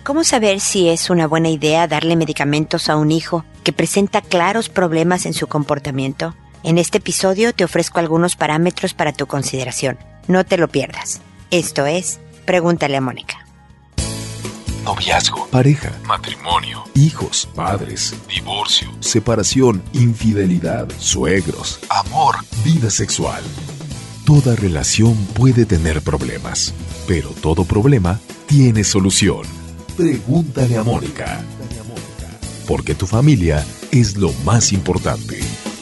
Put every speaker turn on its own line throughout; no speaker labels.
¿Cómo saber si es una buena idea darle medicamentos a un hijo que presenta claros problemas en su comportamiento? En este episodio te ofrezco algunos parámetros para tu consideración. No te lo pierdas. Esto es Pregúntale a Mónica.
Noviazgo, pareja, matrimonio, hijos, padres, divorcio, separación, infidelidad, suegros, amor, vida sexual. Toda relación puede tener problemas, pero todo problema tiene solución. Pregúntale a Mónica. Porque tu familia es lo más importante.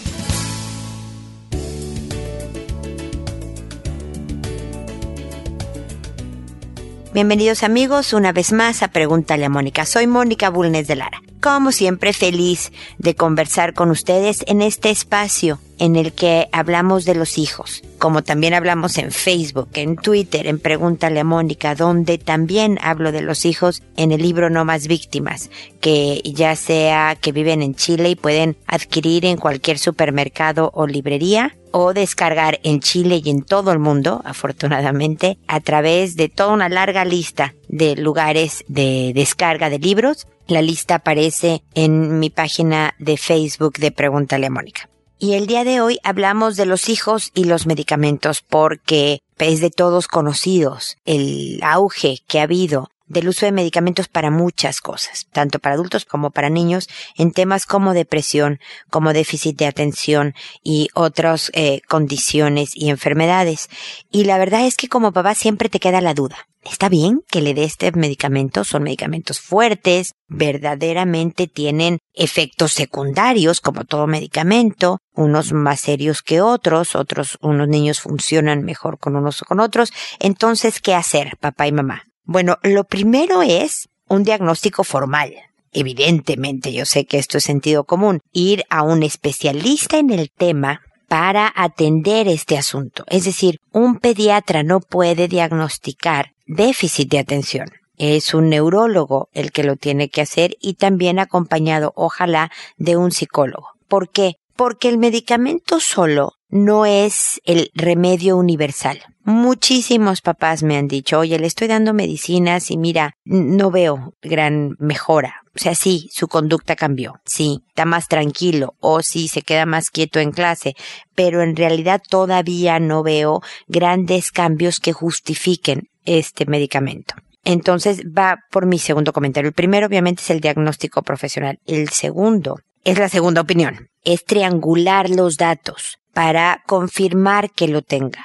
Bienvenidos amigos una vez más a Pregúntale a Mónica. Soy Mónica Bulnes de Lara. Como siempre, feliz de conversar con ustedes en este espacio en el que hablamos de los hijos, como también hablamos en Facebook, en Twitter, en Pregúntale a Mónica, donde también hablo de los hijos en el libro No Más Víctimas, que ya sea que viven en Chile y pueden adquirir en cualquier supermercado o librería, o descargar en Chile y en todo el mundo, afortunadamente, a través de toda una larga lista de lugares de descarga de libros. La lista aparece en mi página de Facebook de Pregúntale a Mónica. Y el día de hoy hablamos de los hijos y los medicamentos porque es de todos conocidos el auge que ha habido del uso de medicamentos para muchas cosas, tanto para adultos como para niños, en temas como depresión, como déficit de atención y otras condiciones y enfermedades. Y la verdad es que como papá siempre te queda la duda. ¿Está bien que le dé este medicamento? Son medicamentos fuertes, verdaderamente tienen efectos secundarios como todo medicamento, unos más serios que otros, unos niños funcionan mejor con unos o con otros. Entonces, ¿qué hacer, papá y mamá? Bueno, lo primero es un diagnóstico formal. Evidentemente, yo sé que esto es sentido común. Ir a un especialista en el tema para atender este asunto. Es decir, un pediatra no puede diagnosticar déficit de atención. Es un neurólogo el que lo tiene que hacer y también acompañado, ojalá, de un psicólogo. ¿Por qué? Porque el medicamento solo no es el remedio universal. Muchísimos papás me han dicho, oye, le estoy dando medicinas y mira, no veo gran mejora. O sea, sí, su conducta cambió, sí, está más tranquilo o sí, se queda más quieto en clase, pero en realidad todavía no veo grandes cambios que justifiquen este medicamento. Entonces va por mi segundo comentario. El primero obviamente es el diagnóstico profesional. El segundo es la segunda opinión. Es triangular los datos para confirmar que lo tenga.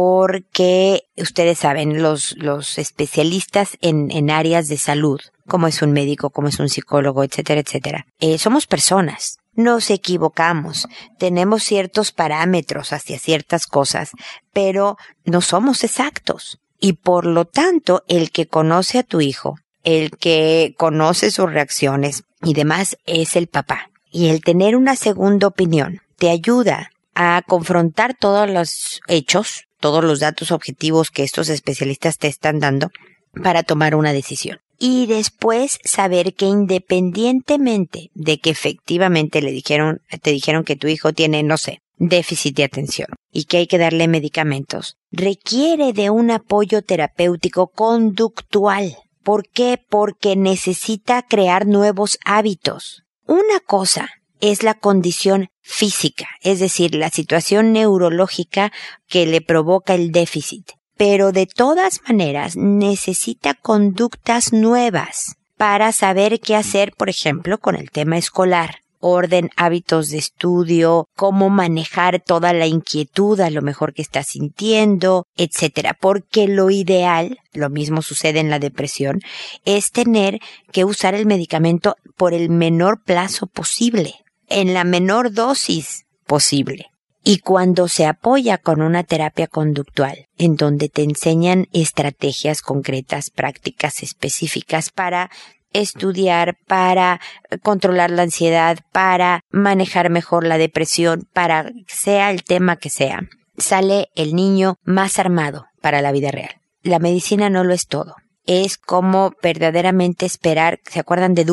Porque ustedes saben, los especialistas en áreas de salud, como es un médico, como es un psicólogo, etcétera, etcétera, somos personas. Nos equivocamos, tenemos ciertos parámetros hacia ciertas cosas, pero no somos exactos. Y por lo tanto, el que conoce a tu hijo, el que conoce sus reacciones y demás es el papá. Y el tener una segunda opinión te ayuda a confrontar todos los hechos, todos los datos objetivos que estos especialistas te están dando para tomar una decisión. Y después saber que independientemente de que efectivamente te dijeron que tu hijo tiene, no sé, déficit de atención y que hay que darle medicamentos, requiere de un apoyo terapéutico conductual. ¿Por qué? Porque necesita crear nuevos hábitos. Una cosa es la condición física, es decir, la situación neurológica que le provoca el déficit. Pero de todas maneras necesita conductas nuevas para saber qué hacer, por ejemplo, con el tema escolar. Orden, hábitos de estudio, cómo manejar toda la inquietud a lo mejor que está sintiendo, etcétera. Porque lo ideal, lo mismo sucede en la depresión, es tener que usar el medicamento por el menor plazo posible, en la menor dosis posible. Y cuando se apoya con una terapia conductual, en donde te enseñan estrategias concretas, prácticas específicas para estudiar, para controlar la ansiedad, para manejar mejor la depresión, para sea el tema que sea, sale el niño más armado para la vida real. La medicina no lo es todo. Es como verdaderamente esperar, ¿se acuerdan de Dumbo?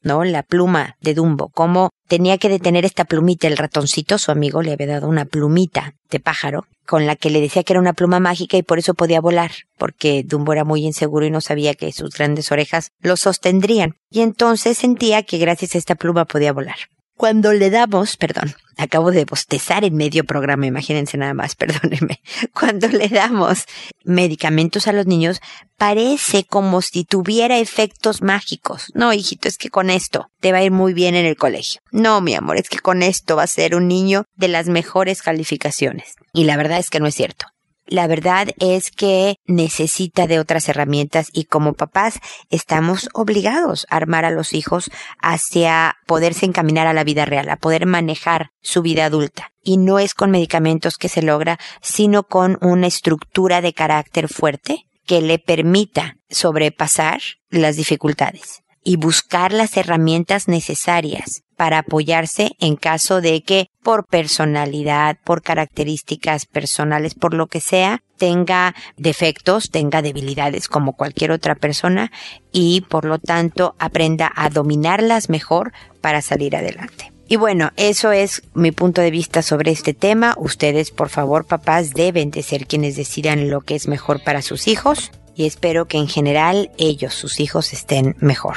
¿no? La pluma de Dumbo, cómo tenía que detener esta plumita. El ratoncito, su amigo, le había dado una plumita de pájaro con la que le decía que era una pluma mágica y por eso podía volar, porque Dumbo era muy inseguro y no sabía que sus grandes orejas lo sostendrían. Y entonces sentía que gracias a esta pluma podía volar. Cuando le damos, acabo de bostezar en medio programa, imagínense nada más, perdónenme. Cuando le damos medicamentos a los niños, parece como si tuviera efectos mágicos. No, hijito, es que con esto te va a ir muy bien en el colegio. No, mi amor, es que con esto va a ser un niño de las mejores calificaciones. Y la verdad es que no es cierto. La verdad es que necesita de otras herramientas y como papás estamos obligados a armar a los hijos hacia poderse encaminar a la vida real, a poder manejar su vida adulta. Y no es con medicamentos que se logra, sino con una estructura de carácter fuerte que le permita sobrepasar las dificultades y buscar las herramientas necesarias para apoyarse en caso de que por personalidad, por características personales, por lo que sea, tenga defectos, tenga debilidades como cualquier otra persona y por lo tanto aprenda a dominarlas mejor para salir adelante. Y bueno, eso es mi punto de vista sobre este tema. Ustedes, por favor, papás, deben de ser quienes decidan lo que es mejor para sus hijos y espero que en general ellos, sus hijos, estén mejor.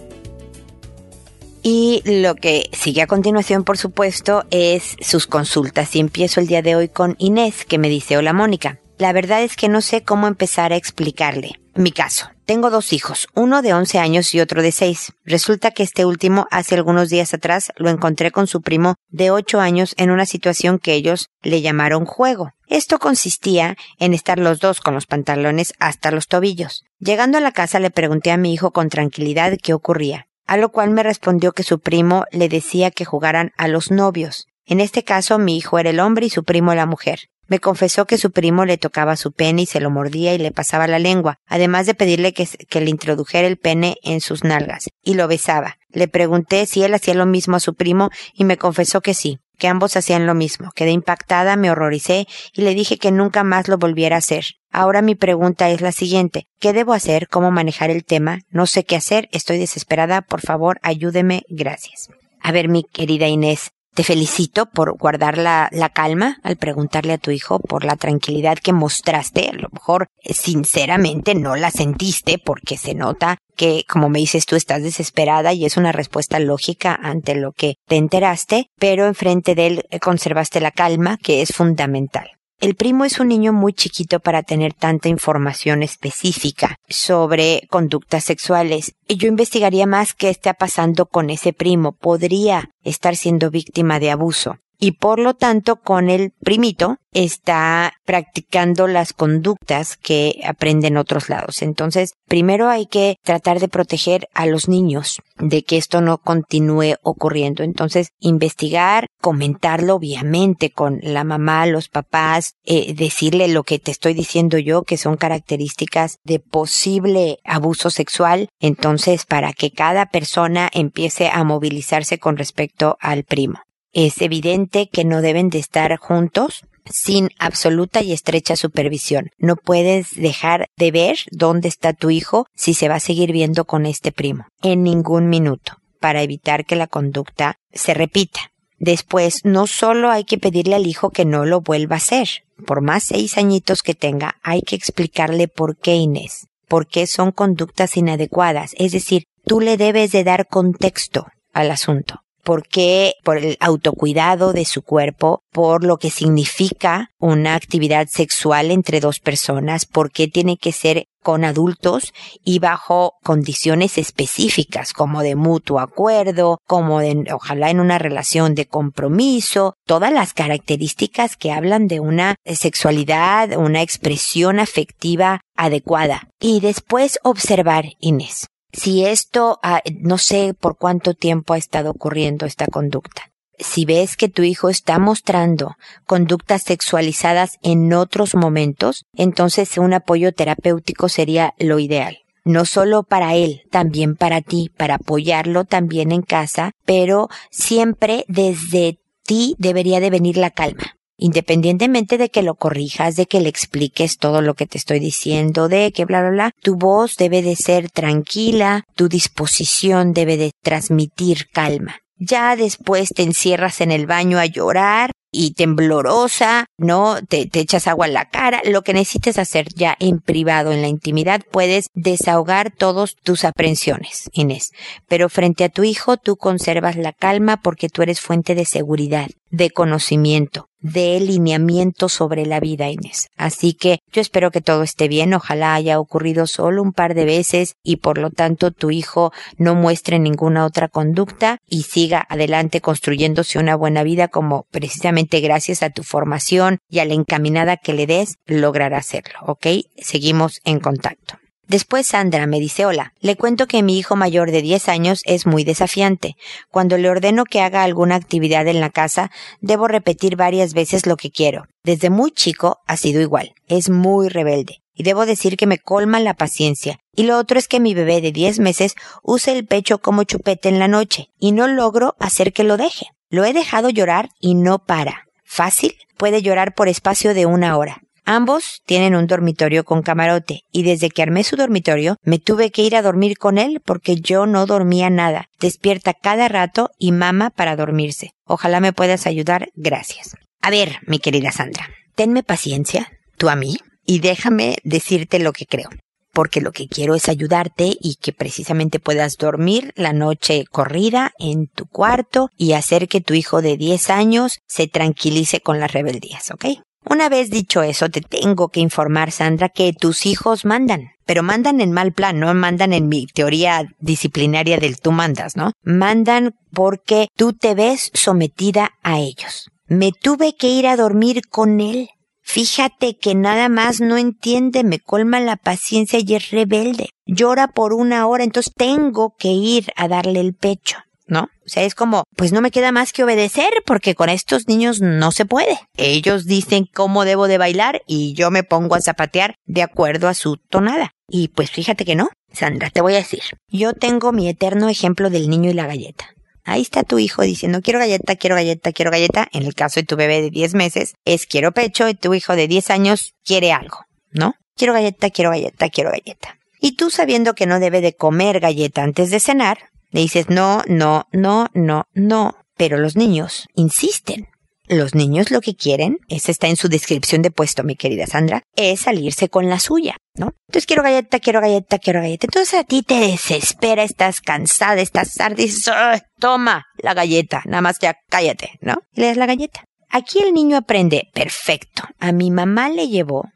Y lo que sigue a continuación, por supuesto, es sus consultas. Y empiezo el día de hoy con Inés, que me dice: hola Mónica, la verdad es que no sé cómo empezar a explicarle mi caso. Tengo 2 hijos, uno de 11 años y otro de 6. Resulta que este último, hace algunos días atrás, lo encontré con su primo de 8 años en una situación que ellos le llamaron juego. Esto consistía en estar los dos con los pantalones hasta los tobillos. Llegando a la casa le pregunté a mi hijo con tranquilidad qué ocurría, a lo cual me respondió que su primo le decía que jugaran a los novios. En este caso, mi hijo era el hombre y su primo la mujer. Me confesó que su primo le tocaba su pene y se lo mordía y le pasaba la lengua, además de pedirle que le introdujera el pene en sus nalgas, y lo besaba. Le pregunté si él hacía lo mismo a su primo y me confesó que sí, que ambos hacían lo mismo. Quedé impactada, me horroricé y le dije que nunca más lo volviera a hacer. Ahora mi pregunta es la siguiente: ¿qué debo hacer? ¿Cómo manejar el tema? No sé qué hacer, estoy desesperada, por favor, ayúdeme, gracias. A ver, mi querida Inés, te felicito por guardar la calma al preguntarle a tu hijo, por la tranquilidad que mostraste. A lo mejor, sinceramente, no la sentiste porque se nota que, como me dices tú, estás desesperada y es una respuesta lógica ante lo que te enteraste, pero enfrente de él conservaste la calma, que es fundamental. El primo es un niño muy chiquito para tener tanta información específica sobre conductas sexuales. Yo investigaría más qué está pasando con ese primo. Podría estar siendo víctima de abuso. Y por lo tanto, con el primito está practicando las conductas que aprende en otros lados. Entonces, primero hay que tratar de proteger a los niños de que esto no continúe ocurriendo. Entonces, investigar, comentarlo obviamente con la mamá, los papás, decirle lo que te estoy diciendo yo, que son características de posible abuso sexual. Entonces, para que cada persona empiece a movilizarse con respecto al primo. Es evidente que no deben de estar juntos sin absoluta y estrecha supervisión. No puedes dejar de ver dónde está tu hijo si se va a seguir viendo con este primo. En ningún minuto, para evitar que la conducta se repita. Después, no solo hay que pedirle al hijo que no lo vuelva a hacer. Por más 6 añitos que tenga, hay que explicarle por qué, Inés. Por qué son conductas inadecuadas. Es decir, tú le debes de dar contexto al asunto. ¿Por qué? Por el autocuidado de su cuerpo, por lo que significa una actividad sexual entre 2 personas, por qué tiene que ser con adultos y bajo condiciones específicas, como de mutuo acuerdo, como de, ojalá en una relación de compromiso, todas las características que hablan de una sexualidad, una expresión afectiva adecuada. Y después observar, Inés. Si esto, no sé por cuánto tiempo ha estado ocurriendo esta conducta. Si ves que tu hijo está mostrando conductas sexualizadas en otros momentos, entonces un apoyo terapéutico sería lo ideal. No solo para él, también para ti, para apoyarlo también en casa, pero siempre desde ti debería de venir la calma. Independientemente de que lo corrijas, de que le expliques todo lo que te estoy diciendo, de que bla, bla, bla, tu voz debe de ser tranquila, tu disposición debe de transmitir calma. Ya después te encierras en el baño a llorar y temblorosa, ¿no? Te echas agua en la cara. Lo que necesites hacer ya en privado, en la intimidad, puedes desahogar todas tus aprensiones, Inés. Pero frente a tu hijo, tú conservas la calma porque tú eres fuente de seguridad, de conocimiento, de lineamiento sobre la vida, Inés. Así que yo espero que todo esté bien. Ojalá haya ocurrido solo un par de veces y por lo tanto tu hijo no muestre ninguna otra conducta y siga adelante construyéndose una buena vida como precisamente gracias a tu formación y a la encaminada que le des logrará hacerlo, ¿ok? Seguimos en contacto. Después Sandra me dice, hola, le cuento que mi hijo mayor de 10 años es muy desafiante. Cuando le ordeno que haga alguna actividad en la casa, debo repetir varias veces lo que quiero. Desde muy chico ha sido igual, es muy rebelde. Y debo decir que me colma la paciencia. Y lo otro es que mi bebé de 10 meses usa el pecho como chupete en la noche y no logro hacer que lo deje. Lo he dejado llorar y no para. Fácil, puede llorar por espacio de 1 hora. Ambos tienen un dormitorio con camarote y desde que armé su dormitorio me tuve que ir a dormir con él porque yo no dormía nada. Despierta cada rato y mama para dormirse. Ojalá me puedas ayudar. Gracias. A ver, mi querida Sandra, tenme paciencia, tú a mí, y déjame decirte lo que creo. Porque lo que quiero es ayudarte y que precisamente puedas dormir la noche corrida en tu cuarto y hacer que tu hijo de 10 años se tranquilice con las rebeldías, ¿ok? Una vez dicho eso, te tengo que informar, Sandra, que tus hijos mandan, pero mandan en mal plan, no mandan en mi teoría disciplinaria del tú mandas, ¿no? Mandan porque tú te ves sometida a ellos. Me tuve que ir a dormir con él. Fíjate que nada más no entiende, me colma la paciencia y es rebelde. Llora por 1 hora, entonces tengo que ir a darle el pecho, ¿no? O sea, es como, pues no me queda más que obedecer porque con estos niños no se puede. Ellos dicen cómo debo de bailar y yo me pongo a zapatear de acuerdo a su tonada. Y pues fíjate que no, Sandra, te voy a decir. Yo tengo mi eterno ejemplo del niño y la galleta. Ahí está tu hijo diciendo quiero galleta, quiero galleta, quiero galleta. En el caso de tu bebé de 10 meses es quiero pecho y tu hijo de 10 años quiere algo, ¿no? Quiero galleta, quiero galleta, quiero galleta. Y tú sabiendo que no debe de comer galleta antes de cenar, le dices no, no, no, no, no. Pero los niños insisten. Los niños lo que quieren, esa está en su descripción de puesto, mi querida Sandra, es salirse con la suya, ¿no? Entonces quiero galleta, quiero galleta, quiero galleta. Entonces a ti te desespera, estás cansada, estás harta y dices, toma la galleta, nada más ya cállate, ¿no? Y le das la galleta. Aquí el niño aprende, perfecto, a mi mamá le llevó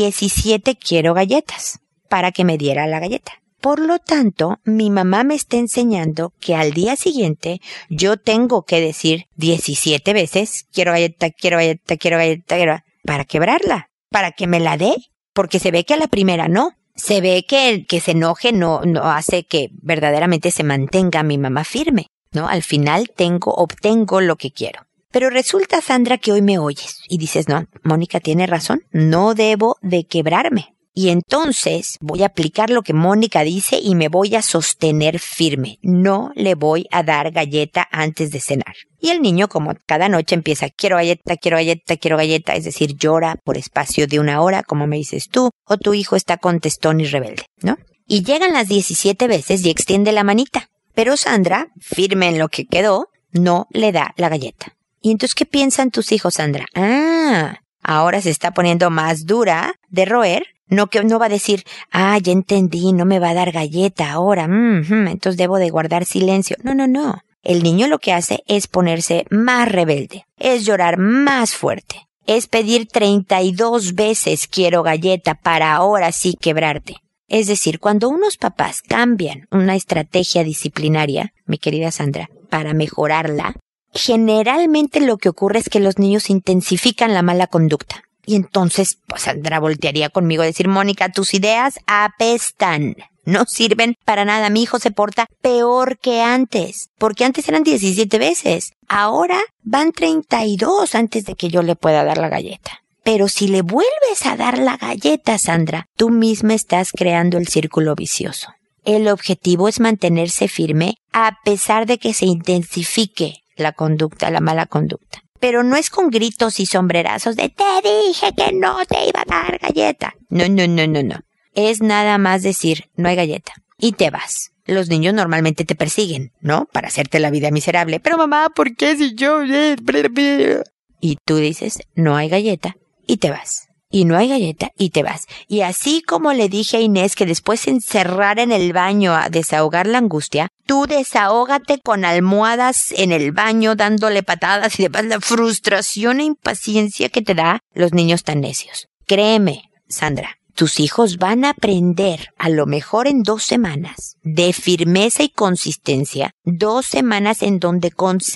17 quiero galletas para que me diera la galleta. Por lo tanto, mi mamá me está enseñando que al día siguiente yo tengo que decir 17 veces, quiero galleta, quiero galleta, quiero galleta, para quebrarla, para que me la dé, porque se ve que a la primera no. Se ve que el que se enoje no hace que verdaderamente se mantenga mi mamá firme, ¿no? Al final obtengo lo que quiero. Pero resulta, Sandra, que hoy me oyes y dices, no, Mónica tiene razón, no debo de quebrarme. Y entonces voy a aplicar lo que Mónica dice y me voy a sostener firme. No le voy a dar galleta antes de cenar. Y el niño, como cada noche, empieza, quiero galleta, quiero galleta, quiero galleta. Es decir, llora por espacio de 1 hora, como me dices tú, o tu hijo está contestón y rebelde, ¿no? Y llegan las 17 veces y extiende la manita. Pero Sandra, firme en lo que quedó, no le da la galleta. ¿Y entonces qué piensan tus hijos, Sandra? Ahora se está poniendo más dura de roer. No va a decir, ya entendí, no me va a dar galleta ahora, entonces debo de guardar silencio. No. El niño lo que hace es ponerse más rebelde, es llorar más fuerte, es pedir 32 veces quiero galleta para ahora sí quebrarte. Es decir, cuando unos papás cambian una estrategia disciplinaria, mi querida Sandra, para mejorarla, generalmente lo que ocurre es que los niños intensifican la mala conducta. Y entonces, pues Sandra voltearía conmigo a decir, Mónica, tus ideas apestan. No sirven para nada. Mi hijo se porta peor que antes. Porque antes eran 17 veces. Ahora van 32 antes de que yo le pueda dar la galleta. Pero si le vuelves a dar la galleta, Sandra, tú misma estás creando el círculo vicioso. El objetivo es mantenerse firme a pesar de que se intensifique la conducta, la mala conducta. Pero no es con gritos y sombrerazos de te dije que no te iba a dar galleta. No. Es nada más decir no hay galleta y te vas. Los niños normalmente te persiguen, ¿no? Para hacerte la vida miserable. Pero mamá, ¿por qué si yo? Y tú dices no hay galleta y te vas. Y no hay galleta y te vas. Y así como le dije a Inés que después se encerrara en el baño a desahogar la angustia, tú desahógate con almohadas en el baño dándole patadas y demás la frustración e impaciencia que te da los niños tan necios. Créeme, Sandra, tus hijos van a aprender a lo mejor en 2 semanas de firmeza y consistencia, 2 semanas en donde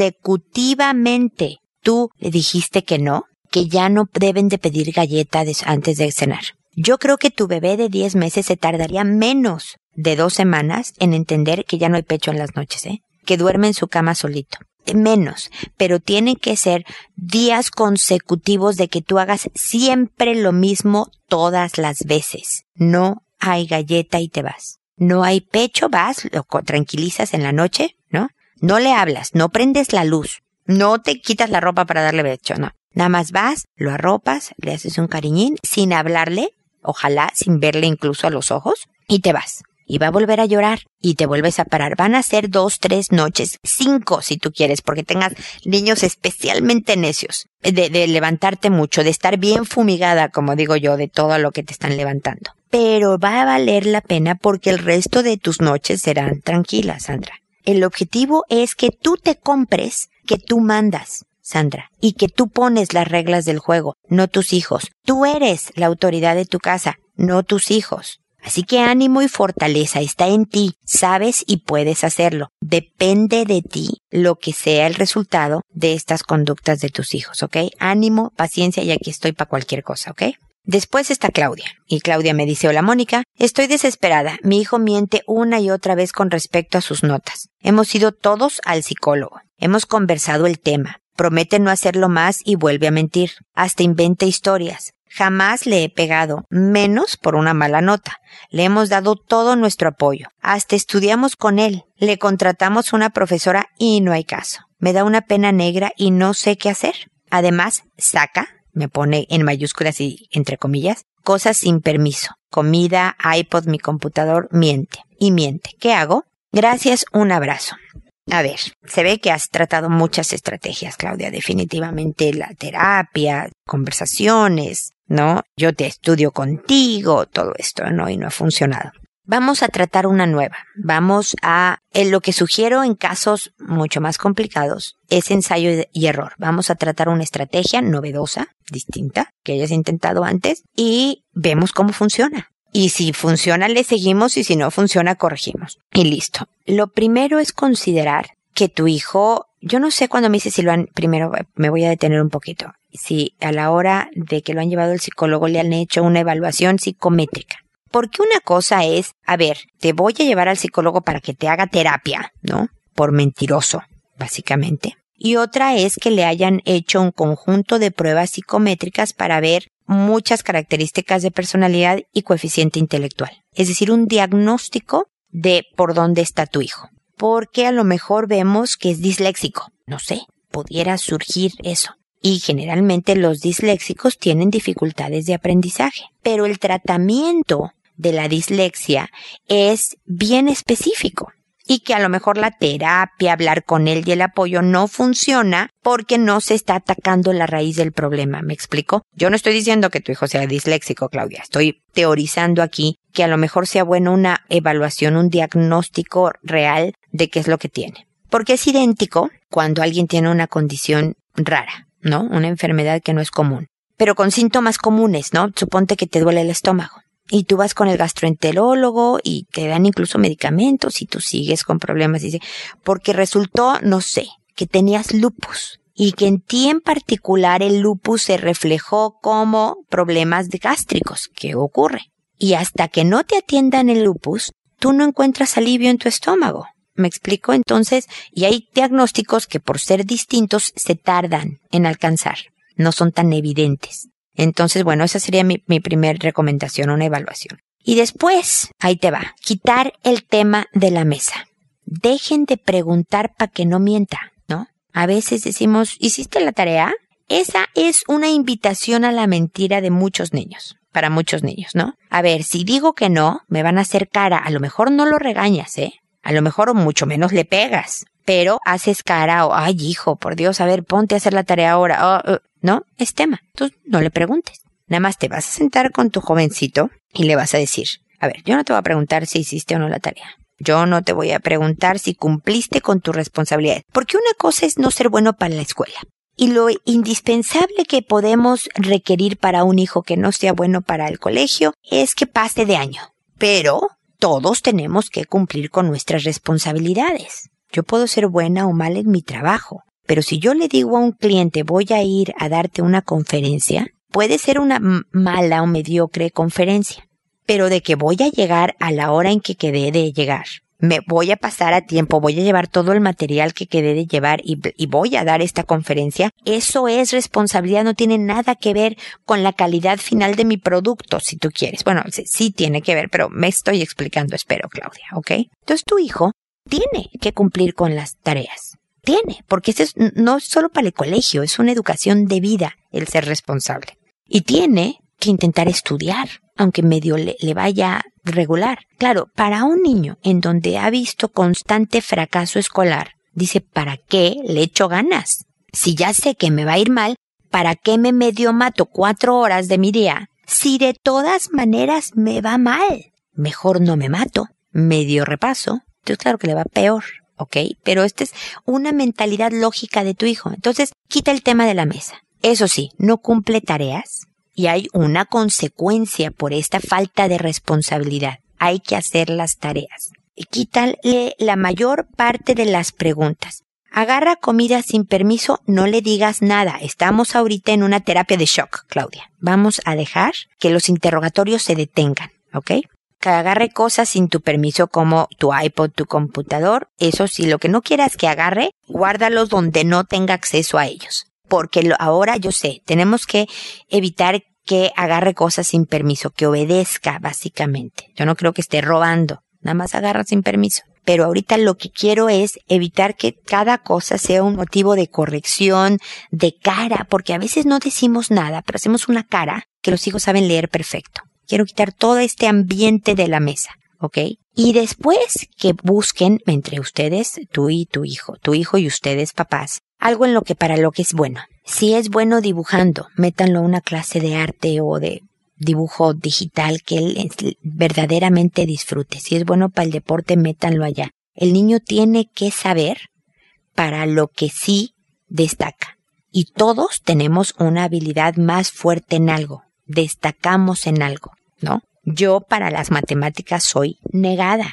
consecutivamente tú le dijiste que no, que ya no deben de pedir galletas antes de cenar. Yo creo que tu bebé de 10 meses se tardaría menos de 2 semanas en entender que ya no hay pecho en las noches, que duerme en su cama solito. Menos, pero tienen que ser días consecutivos de que tú hagas siempre lo mismo todas las veces. No hay galleta y te vas. No hay pecho, vas, lo tranquilizas en la noche, ¿no? No le hablas, no prendes la luz, no te quitas la ropa para darle pecho, no. Nada más vas, lo arropas, le haces un cariñín, sin hablarle, ojalá sin verle incluso a los ojos, y te vas. Y va a volver a llorar, y te vuelves a parar. Van a ser 2, 3 noches, 5 si tú quieres, porque tengas niños especialmente necios, de levantarte mucho, de estar bien fumigada, como digo yo, de todo lo que te están levantando. Pero va a valer la pena porque el resto de tus noches serán tranquilas, Sandra. El objetivo es que tú te compres, que tú mandas, Sandra, y que tú pones las reglas del juego, no tus hijos. Tú eres la autoridad de tu casa, no tus hijos. Así que ánimo y fortaleza está en ti, sabes y puedes hacerlo. Depende de ti lo que sea el resultado de estas conductas de tus hijos, ¿ok? Ánimo, paciencia y aquí estoy para cualquier cosa, ¿ok? Después está Claudia, y Claudia me dice, hola Mónica, estoy desesperada, mi hijo miente una y otra vez con respecto a sus notas. Hemos ido todos al psicólogo, hemos conversado el tema, promete no hacerlo más y vuelve a mentir, hasta inventa historias. Jamás le he pegado, menos por una mala nota. Le hemos dado todo nuestro apoyo. Hasta estudiamos con él. Le contratamos una profesora y no hay caso. Me da una pena negra y no sé qué hacer. Además, saca, me pone en mayúsculas y entre comillas, cosas sin permiso. Comida, iPod, mi computador, miente. Y miente. ¿Qué hago? Gracias, un abrazo. A ver, se ve que has tratado muchas estrategias, Claudia, definitivamente la terapia, conversaciones, ¿no? Yo te estudio contigo, todo esto, ¿no? Y no ha funcionado. Vamos a tratar una nueva. Lo que sugiero en casos mucho más complicados es ensayo y error. Vamos a tratar una estrategia novedosa, distinta, que hayas intentado antes y vemos cómo funciona. Y si funciona, le seguimos y si no funciona, corregimos. Y listo. Lo primero es considerar que tu hijo, yo no sé cuándo me dice si primero me voy a detener un poquito. Si a la hora de que lo han llevado al psicólogo le han hecho una evaluación psicométrica. Porque una cosa es, a ver, te voy a llevar al psicólogo para que te haga terapia, ¿no? Por mentiroso, básicamente. Y otra es que le hayan hecho un conjunto de pruebas psicométricas para ver muchas características de personalidad y coeficiente intelectual. Es decir, un diagnóstico de por dónde está tu hijo. Porque a lo mejor vemos que es disléxico. No sé, pudiera surgir eso. Y generalmente los disléxicos tienen dificultades de aprendizaje. Pero el tratamiento de la dislexia es bien específico. Y que a lo mejor la terapia, hablar con él y el apoyo no funciona porque no se está atacando la raíz del problema. ¿Me explico? Yo no estoy diciendo que tu hijo sea disléxico, Claudia. Estoy teorizando aquí que a lo mejor sea bueno una evaluación, un diagnóstico real de qué es lo que tiene. Porque es idéntico cuando alguien tiene una condición rara, ¿no? Una enfermedad que no es común. Pero con síntomas comunes, ¿no? Suponte que te duele el estómago. Y tú vas con el gastroenterólogo y te dan incluso medicamentos y tú sigues con problemas. Dice, porque resultó, no sé, que tenías lupus y que en ti en particular el lupus se reflejó como problemas gástricos. ¿Qué ocurre? Y hasta que no te atiendan el lupus, tú no encuentras alivio en tu estómago. ¿Me explico? Entonces, y hay diagnósticos que por ser distintos se tardan en alcanzar. No son tan evidentes. Entonces, bueno, esa sería mi primer recomendación, una evaluación. Y después, ahí te va, quitar el tema de la mesa. Dejen de preguntar para que no mienta, ¿no? A veces decimos, ¿hiciste la tarea? Esa es una invitación a la mentira de muchos niños. Para muchos niños, ¿no? A ver, si digo que no, me van a hacer cara. A lo mejor no lo regañas, A lo mejor o mucho menos le pegas. Pero haces cara o, ay, hijo, por Dios, a ver, ponte a hacer la tarea ahora. No, es tema. Tú no le preguntes. Nada más te vas a sentar con tu jovencito y le vas a decir, a ver, yo no te voy a preguntar si hiciste o no la tarea. Yo no te voy a preguntar si cumpliste con tu responsabilidad. Porque una cosa es no ser bueno para la escuela. Y lo indispensable que podemos requerir para un hijo que no sea bueno para el colegio es que pase de año. Pero todos tenemos que cumplir con nuestras responsabilidades. Yo puedo ser buena o mala en mi trabajo, pero si yo le digo a un cliente voy a ir a darte una conferencia, puede ser una mala o mediocre conferencia, pero de que voy a llegar a la hora en que quedé de llegar, me voy a pasar a tiempo, voy a llevar todo el material que quedé de llevar y voy a dar esta conferencia, eso es responsabilidad, no tiene nada que ver con la calidad final de mi producto, si tú quieres. Bueno, sí tiene que ver, pero me estoy explicando, espero, Claudia, ¿ok? Entonces tu hijo tiene que cumplir con las tareas. Tiene, porque no es solo para el colegio, es una educación de vida el ser responsable. Y tiene que intentar estudiar, aunque medio le vaya regular. Claro, para un niño en donde ha visto constante fracaso escolar, dice, ¿para qué le echo ganas? Si ya sé que me va a ir mal, ¿para qué me medio mato 4 horas de mi día? Si de todas maneras me va mal, mejor no me mato, medio repaso. Entonces claro que le va peor, ¿ok? Pero esta es una mentalidad lógica de tu hijo. Entonces, quita el tema de la mesa. Eso sí, no cumple tareas y hay una consecuencia por esta falta de responsabilidad. Hay que hacer las tareas. Y quítale la mayor parte de las preguntas. Agarra comida sin permiso, no le digas nada. Estamos ahorita en una terapia de shock, Claudia. Vamos a dejar que los interrogatorios se detengan, ¿ok? Que agarre cosas sin tu permiso como tu iPod, tu computador. Eso sí, lo que no quieras que agarre, guárdalos donde no tenga acceso a ellos. Porque ahora yo sé, tenemos que evitar que agarre cosas sin permiso, que obedezca básicamente. Yo no creo que esté robando, nada más agarra sin permiso. Pero ahorita lo que quiero es evitar que cada cosa sea un motivo de corrección, de cara, porque a veces no decimos nada, pero hacemos una cara que los hijos saben leer perfecto. Quiero quitar todo este ambiente de la mesa, ¿ok? Y después que busquen entre ustedes, tú y tu hijo y ustedes, papás, algo en para lo que es bueno. Si es bueno dibujando, métanlo a una clase de arte o de dibujo digital que él verdaderamente disfrute. Si es bueno para el deporte, métanlo allá. El niño tiene que saber para lo que sí destaca. Y todos tenemos una habilidad más fuerte en algo. Destacamos en algo, ¿no? Yo para las matemáticas soy negada,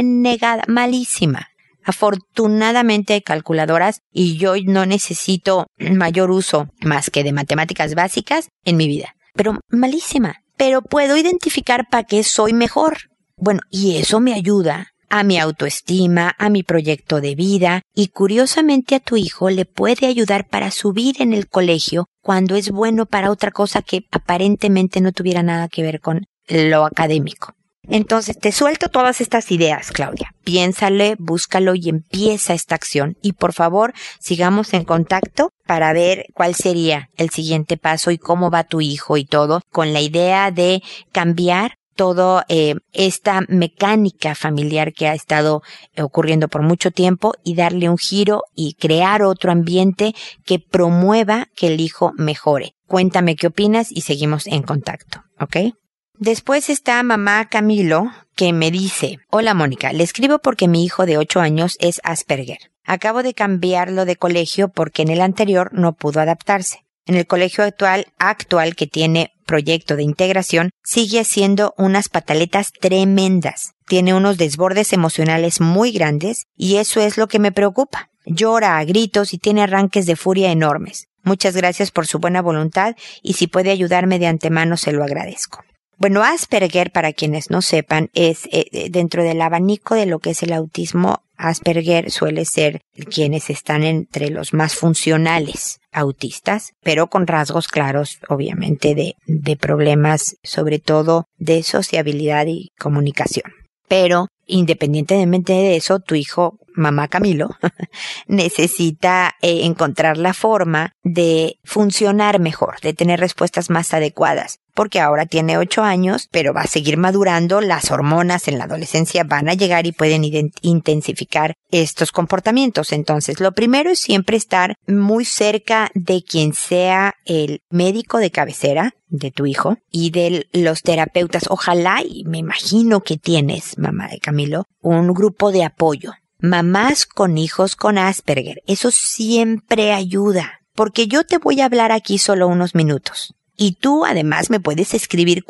malísima. Afortunadamente hay calculadoras y yo no necesito mayor uso más que de matemáticas básicas en mi vida. Pero malísima. Pero puedo identificar para qué soy mejor. Bueno, y eso me ayuda a mi autoestima, a mi proyecto de vida, y curiosamente a tu hijo le puede ayudar para subir en el colegio cuando es bueno para otra cosa que aparentemente no tuviera nada que ver con lo académico. Entonces, te suelto todas estas ideas, Claudia. Piénsale, búscalo y empieza esta acción. Y por favor, sigamos en contacto para ver cuál sería el siguiente paso y cómo va tu hijo y todo, con la idea de cambiar todo esta mecánica familiar que ha estado ocurriendo por mucho tiempo y darle un giro y crear otro ambiente que promueva que el hijo mejore. Cuéntame qué opinas y seguimos en contacto, ¿ok? Después está mamá Camilo, que me dice, hola Mónica, le escribo porque mi hijo de 8 años es Asperger. Acabo de cambiarlo de colegio porque en el anterior no pudo adaptarse. En el colegio actual que tiene proyecto de integración, sigue haciendo unas pataletas tremendas. Tiene unos desbordes emocionales muy grandes y eso es lo que me preocupa. Llora a gritos y tiene arranques de furia enormes. Muchas gracias por su buena voluntad y si puede ayudarme de antemano se lo agradezco. Bueno, Asperger, para quienes no sepan, es dentro del abanico de lo que es el autismo. Asperger suele ser quienes están entre los más funcionales autistas, pero con rasgos claros, obviamente, de problemas, sobre todo de sociabilidad y comunicación. Pero, independientemente de eso, tu hijo mamá Camilo, necesita encontrar la forma de funcionar mejor, de tener respuestas más adecuadas. Porque ahora tiene 8 años, pero va a seguir madurando, las hormonas en la adolescencia van a llegar y pueden intensificar estos comportamientos. Entonces, lo primero es siempre estar muy cerca de quien sea el médico de cabecera de tu hijo y de los terapeutas. Ojalá, y me imagino que tienes, mamá de Camilo, un grupo de apoyo. Mamás con hijos con Asperger, eso siempre ayuda, porque yo te voy a hablar aquí solo unos minutos. Y tú además me puedes escribir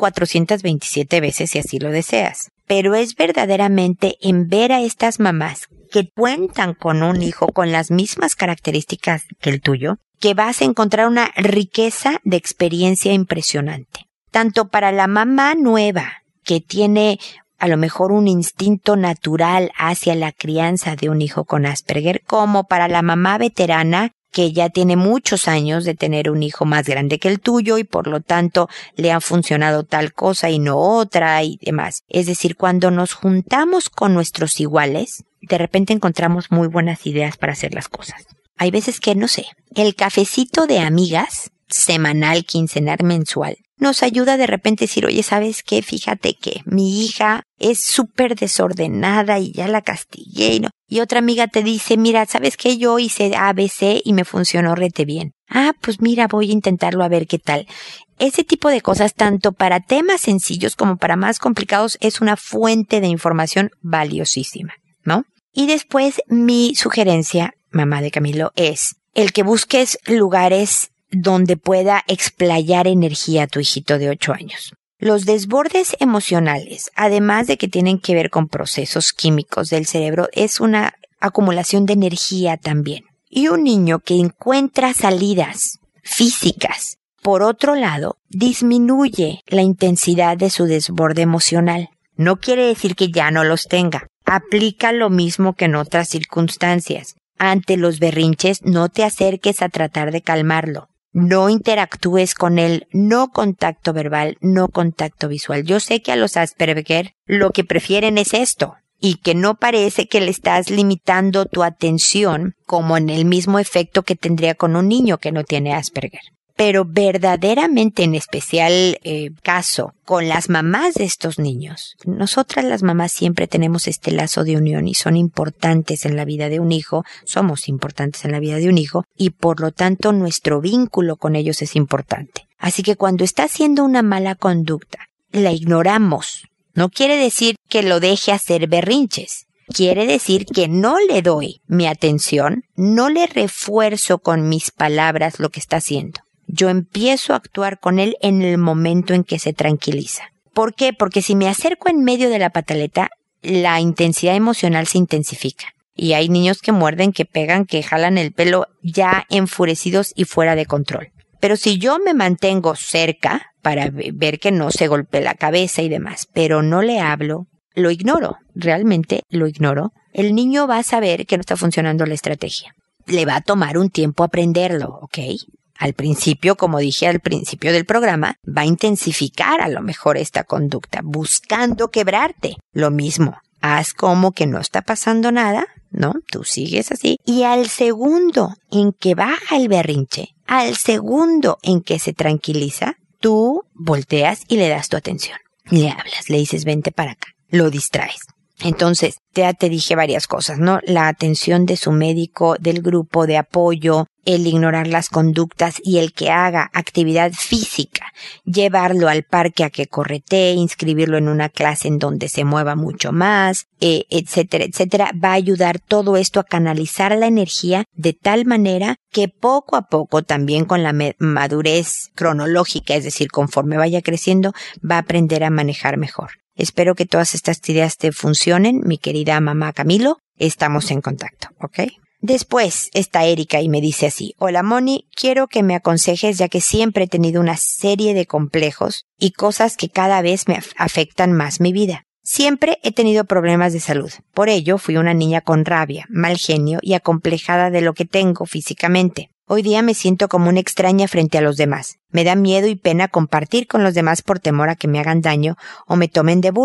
427 veces si así lo deseas. Pero es verdaderamente en ver a estas mamás que cuentan con un hijo con las mismas características que el tuyo, que vas a encontrar una riqueza de experiencia impresionante. Tanto para la mamá nueva, que tiene a lo mejor un instinto natural hacia la crianza de un hijo con Asperger, como para la mamá veterana, que ya tiene muchos años de tener un hijo más grande que el tuyo y por lo tanto le ha funcionado tal cosa y no otra y demás. Es decir, cuando nos juntamos con nuestros iguales, de repente encontramos muy buenas ideas para hacer las cosas. Hay veces que, no sé, el cafecito de amigas, semanal, quincenal, mensual, nos ayuda de repente a decir, oye, ¿sabes qué? Fíjate que mi hija es súper desordenada y ya la castigué. Y otra amiga te dice, mira, ¿sabes qué? Yo hice ABC y me funcionó rete bien. Ah, pues mira, voy a intentarlo a ver qué tal. Ese tipo de cosas, tanto para temas sencillos como para más complicados, es una fuente de información valiosísima, ¿no? Y después mi sugerencia, mamá de Camilo, es el que busques lugares donde pueda explayar energía a tu hijito de 8 años. Los desbordes emocionales, además de que tienen que ver con procesos químicos del cerebro, es una acumulación de energía también. Y un niño que encuentra salidas físicas, por otro lado, disminuye la intensidad de su desborde emocional. No quiere decir que ya no los tenga. Aplica lo mismo que en otras circunstancias. Ante los berrinches, no te acerques a tratar de calmarlo. No interactúes con él, no contacto verbal, no contacto visual. Yo sé que a los Asperger lo que prefieren es esto y que no parece que le estás limitando tu atención como en el mismo efecto que tendría con un niño que no tiene Asperger. Pero verdaderamente, en especial caso con las mamás de estos niños, nosotras las mamás siempre tenemos este lazo de unión y son importantes en la vida de un hijo, somos importantes en la vida de un hijo y por lo tanto nuestro vínculo con ellos es importante. Así que cuando está haciendo una mala conducta, la ignoramos. No quiere decir que lo deje hacer berrinches. Quiere decir que no le doy mi atención, no le refuerzo con mis palabras lo que está haciendo. Yo empiezo a actuar con él en el momento en que se tranquiliza. ¿Por qué? Porque si me acerco en medio de la pataleta, la intensidad emocional se intensifica. Y hay niños que muerden, que pegan, que jalan el pelo ya enfurecidos y fuera de control. Pero si yo me mantengo cerca para ver que no se golpee la cabeza y demás, pero no le hablo, lo ignoro, realmente lo ignoro, el niño va a saber que no está funcionando la estrategia. Le va a tomar un tiempo aprenderlo, ¿ok? Al principio, como dije al principio del programa, va a intensificar a lo mejor esta conducta, buscando quebrarte. Lo mismo, haz como que no está pasando nada, ¿no? Tú sigues así. Y al segundo en que baja el berrinche, al segundo en que se tranquiliza, tú volteas y le das tu atención. Le hablas, le dices, vente para acá. Lo distraes. Entonces, ya te dije varias cosas, ¿no? La atención de su médico, del grupo de apoyo, el ignorar las conductas y el que haga actividad física, llevarlo al parque a que corretee, inscribirlo en una clase en donde se mueva mucho más, etcétera, etcétera, va a ayudar todo esto a canalizar la energía de tal manera que poco a poco, también con la madurez cronológica, es decir, conforme vaya creciendo, va a aprender a manejar mejor. Espero que todas estas ideas te funcionen, mi querida mamá Camilo. Estamos en contacto, ¿ok? Después está Erika y me dice así: hola Moni, quiero que me aconsejes ya que siempre he tenido una serie de complejos y cosas que cada vez me afectan más mi vida. Siempre he tenido problemas de salud. Por ello fui una niña con rabia, mal genio y acomplejada de lo que tengo físicamente. Hoy día me siento como una extraña frente a los demás. Me da miedo y pena compartir con los demás por temor a que me hagan daño o me tomen de burla.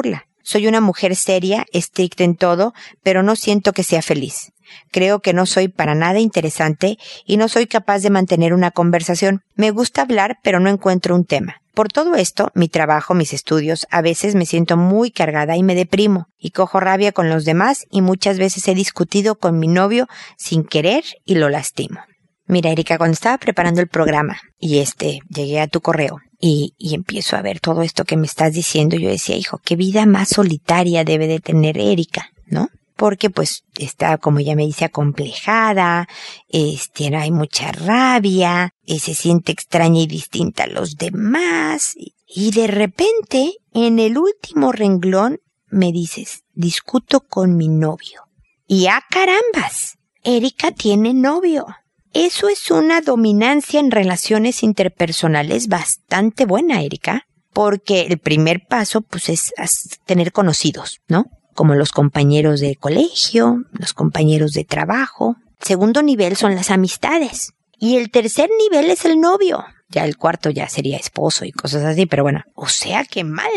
Soy una mujer seria, estricta en todo, pero no siento que sea feliz. Creo que no soy para nada interesante y no soy capaz de mantener una conversación. Me gusta hablar, pero no encuentro un tema. Por todo esto, mi trabajo, mis estudios, a veces me siento muy cargada y me deprimo y cojo rabia con los demás y muchas veces he discutido con mi novio sin querer y lo lastimo. Mira, Erika, cuando estaba preparando el programa y llegué a tu correo y empiezo a ver todo esto que me estás diciendo, yo decía, hijo, qué vida más solitaria debe de tener Erika, ¿no? Porque pues está, como ella me dice, acomplejada, hay mucha rabia, se siente extraña y distinta a los demás. Y de repente, en el último renglón, me dices, discuto con mi novio. Y ¡ah, carambas! Erika tiene novio. Eso es una dominancia en relaciones interpersonales bastante buena, Erika, porque el primer paso, pues, es tener conocidos, ¿no? Como los compañeros de colegio, los compañeros de trabajo. Segundo nivel son las amistades. Y el tercer nivel es el novio. Ya el cuarto ya sería esposo y cosas así, pero bueno. O sea que mal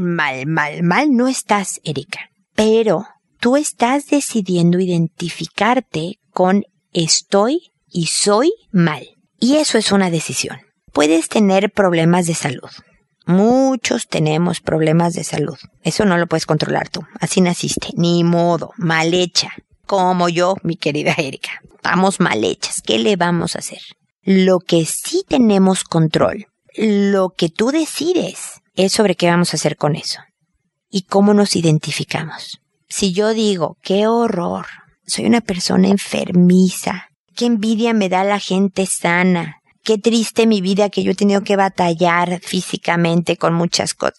no estás, Erika. Pero tú estás decidiendo identificarte con estoy y soy mal. Y eso es una decisión. Puedes tener problemas de salud. Muchos tenemos problemas de salud. Eso no lo puedes controlar tú. Así naciste. Ni modo. Mal hecha. Como yo, mi querida Erika. Estamos mal hechas. ¿Qué le vamos a hacer? Lo que sí tenemos control, lo que tú decides, es sobre qué vamos a hacer con eso. Y cómo nos identificamos. Si yo digo, qué horror, soy una persona enfermiza, qué envidia me da la gente sana, qué triste mi vida que yo he tenido que batallar físicamente con muchas cosas.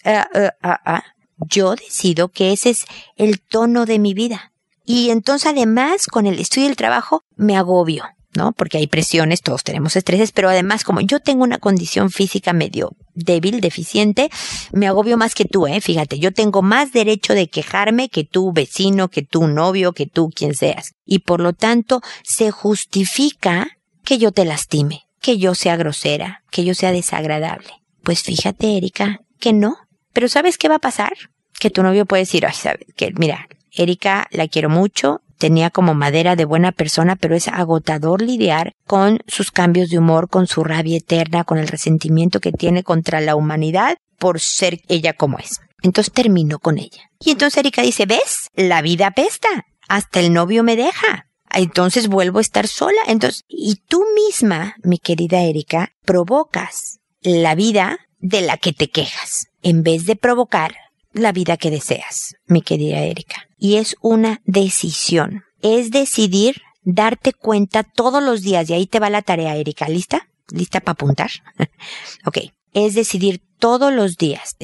Yo decido que ese es el tono de mi vida. Y entonces además con el estudio y el trabajo me agobio, ¿no? Porque hay presiones, todos tenemos estreses, pero además como yo tengo una condición física medio débil, deficiente, me agobio más que tú, fíjate, yo tengo más derecho de quejarme que tú vecino, que tú novio, que tú quien seas. Y por lo tanto se justifica que yo te lastime, que yo sea grosera, que yo sea desagradable. Pues fíjate, Erika, que no. Pero ¿sabes qué va a pasar? Que tu novio puede decir, ay, ¿sabes qué? Mira, Erika la quiero mucho, tenía como madera de buena persona, pero es agotador lidiar con sus cambios de humor, con su rabia eterna, con el resentimiento que tiene contra la humanidad por ser ella como es. Entonces terminó con ella. Y entonces Erika dice, ¿ves? La vida apesta. Hasta el novio me deja. Entonces vuelvo a estar sola. Entonces, y tú misma, mi querida Erika, provocas la vida de la que te quejas, en vez de provocar la vida que deseas, mi querida Erika. Y es una decisión. Es decidir darte cuenta todos los días. Y ahí te va la tarea, Erika. ¿Lista? ¿Lista para apuntar? Ok. Es decidir todos los días,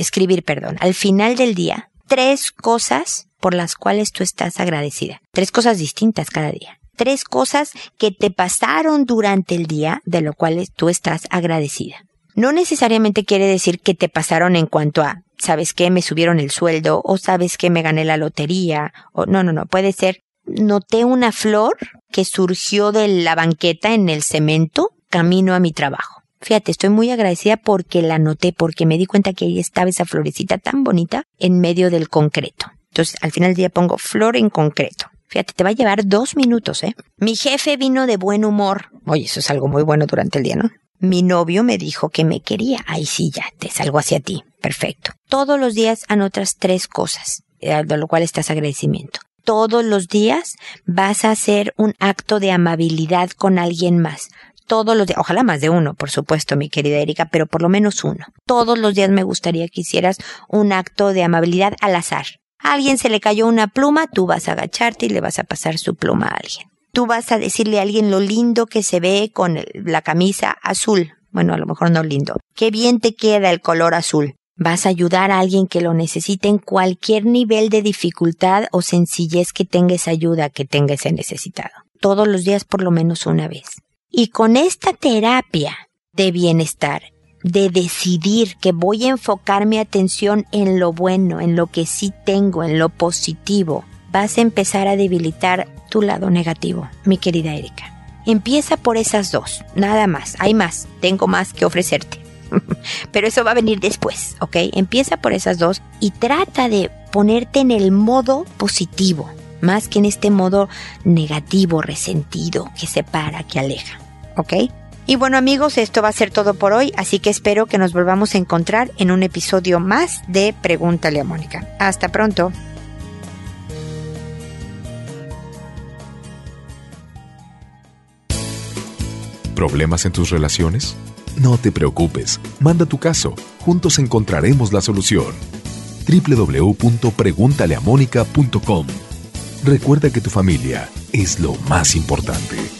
al final del día, 3 cosas por las cuales tú estás agradecida. 3 cosas distintas cada día. 3 cosas que te pasaron durante el día, de lo cual tú estás agradecida. No necesariamente quiere decir que te pasaron en cuanto a, ¿sabes qué? Me subieron el sueldo, o ¿sabes qué? Me gané la lotería, o no, puede ser, noté una flor que surgió de la banqueta en el cemento, camino a mi trabajo. Fíjate, estoy muy agradecida porque la noté, porque me di cuenta que ahí estaba esa florecita tan bonita en medio del concreto. Entonces, al final del día pongo flor en concreto. Fíjate, te va a llevar 2 minutos, Mi jefe vino de buen humor. Oye, eso es algo muy bueno durante el día, ¿no? Mi novio me dijo que me quería. Ahí sí, ya, te salgo hacia ti. Perfecto. Todos los días anotas 3 cosas, de lo cual estás agradecimiento. Todos los días vas a hacer un acto de amabilidad con alguien más. Todos los días, ojalá más de uno, por supuesto, mi querida Erika, pero por lo menos uno. Todos los días me gustaría que hicieras un acto de amabilidad al azar. A alguien se le cayó una pluma, tú vas a agacharte y le vas a pasar su pluma a alguien. Tú vas a decirle a alguien lo lindo que se ve con la camisa azul. Bueno, a lo mejor no lindo. Qué bien te queda el color azul. Vas a ayudar a alguien que lo necesite en cualquier nivel de dificultad o sencillez que tenga esa ayuda, que tenga ese necesitado. Todos los días por lo menos una vez. Y con esta terapia de bienestar, de decidir que voy a enfocar mi atención en lo bueno, en lo que sí tengo, en lo positivo, vas a empezar a debilitar tu lado negativo, mi querida Erika. Empieza por esas 2, nada más. Hay más, tengo más que ofrecerte. Pero eso va a venir después, ¿ok? Empieza por esas 2 y trata de ponerte en el modo positivo, más que en este modo negativo, resentido, que separa, que aleja, ¿ok? Y bueno, amigos, esto va a ser todo por hoy, así que espero que nos volvamos a encontrar en un episodio más de Pregúntale a Mónica. Hasta pronto.
¿Problemas en tus relaciones? No te preocupes, manda tu caso, juntos encontraremos la solución. www.preguntaleamónica.com. Recuerda que tu familia es lo más importante.